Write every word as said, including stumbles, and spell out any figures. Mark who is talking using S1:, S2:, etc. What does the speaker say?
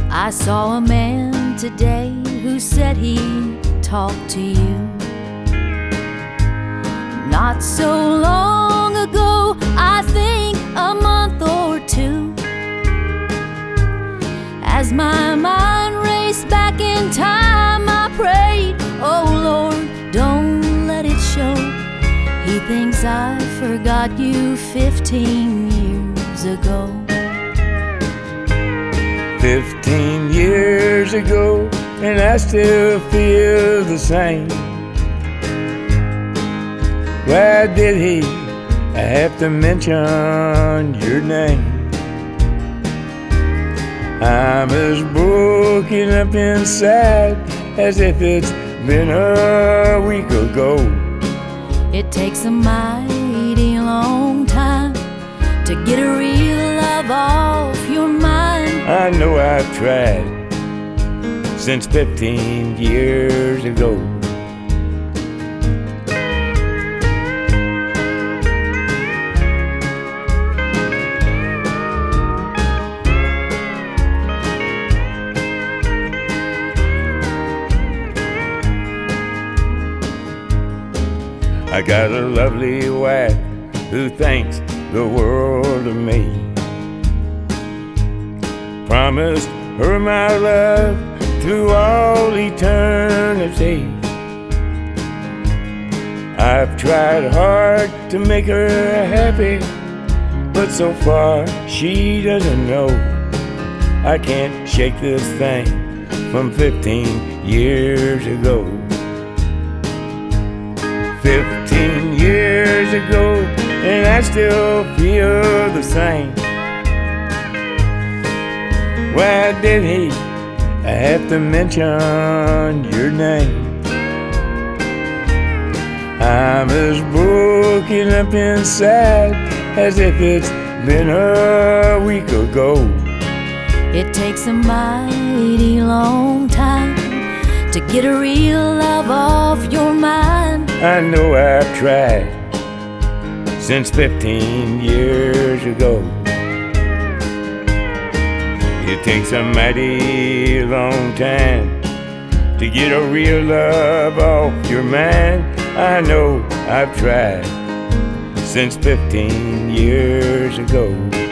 S1: I saw a man today who said he'd talk to you. Not so long ago, I think a month or two. As my mind raced back in time, I prayed, oh Lord, don't let it show. He thinks I forgot you fifteen years ago.
S2: Fifteen years ago, and I still feel the same. Why did he have to mention your name? I'm as broken up inside as if it's been a week ago.
S1: It takes a mighty long time to get a real love off your mind.
S2: I know I've tried since fifteen years ago. I got a lovely wife who thinks the world of me. Promised her my love through all eternity. I've tried hard to make her happy, but so far she doesn't know. I can't shake this thing from fifteen years ago. Fifteen years ago, and I still feel the same. Why did he have to mention your name? I'm as broken up inside as if it's been a week ago.
S1: It takes a mighty long time to get a real love off your mind.
S2: I know I've tried since fifteen years ago. It takes a mighty long time to get a real love off your mind. I know I've tried since fifteen years ago.